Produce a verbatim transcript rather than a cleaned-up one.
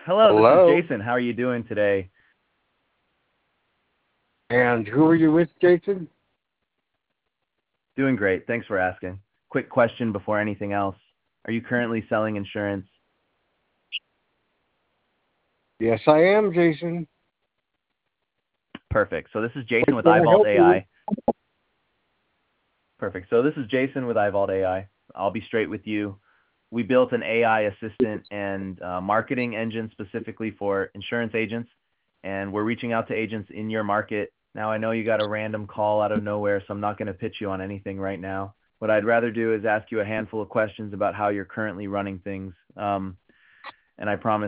Hello, this is Hello? Jason. How are you doing today? And who are you with, Jason? Doing great. Thanks for asking. Quick question before anything else. Are you currently selling insurance? Yes, I am, Jason. Perfect. So this is Jason What with can I iVault help you with? A I. Perfect. So this is Jason with iVault A I. I'll be straight with you. We built an A I assistant and uh, marketing engine specifically for insurance agents, and we're reaching out to agents in your market. Now, I know you got a random call out of nowhere, so I'm not going to pitch you on anything right now. What I'd rather do is ask you a handful of questions about how you're currently running things, um, and I promise